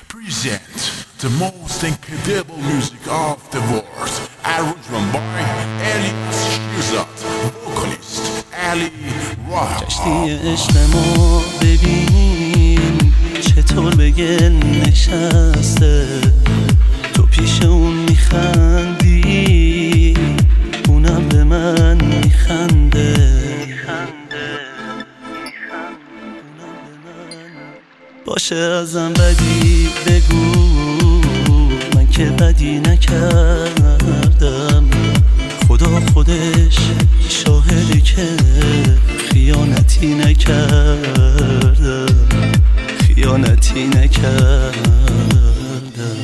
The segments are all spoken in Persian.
present the most incredible music of the world. Arrangement by Elias Shirzad, vocalist Ali Rahab. کشتی عشق ما ببین چطور به گل نشسته، تو پیش اون میخندی اونم به من میخنده. باشه ازم بدی بگو، من که بدی نکردم، خدا خودش شاهده که خیانتی نکردم، خیانتی نکردم.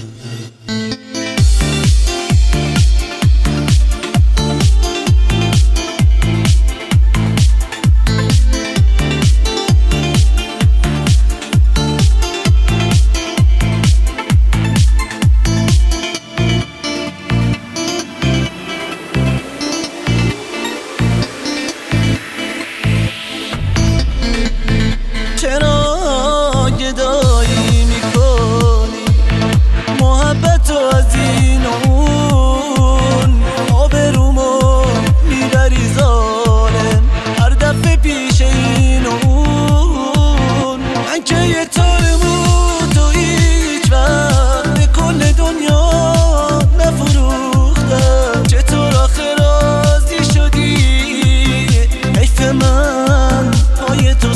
چرا گدایی میکنی محبتو از این اون، آبرومو میبری ظالم هر دفعه پیش این اون. من که یه تارمو تو هیچ وقت به کل دنیا نفروختم، چطور آخه راضی شدی؟ حیف من پای تو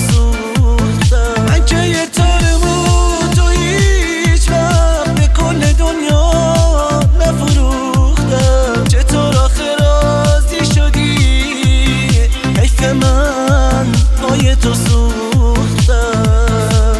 تو سوختم.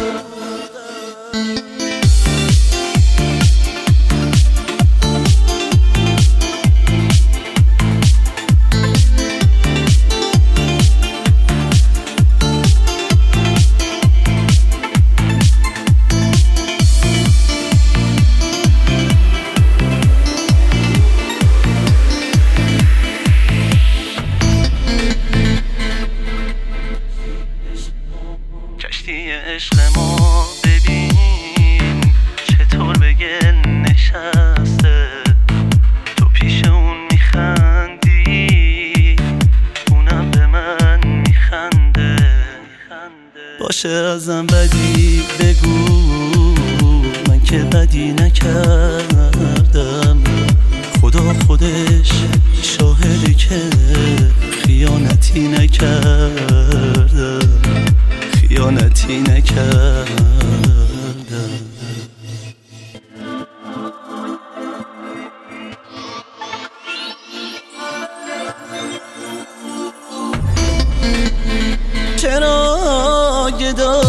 کشتی عشق ما ببین چطور به گل نشسته، تو پیش اون میخندی اونم به من میخنده. باشه ازم بدی بگو، من که بدی نکردم، خدا خودش شاهده که خیانتی نکردم، خیانتی نکردم. چرا گدایی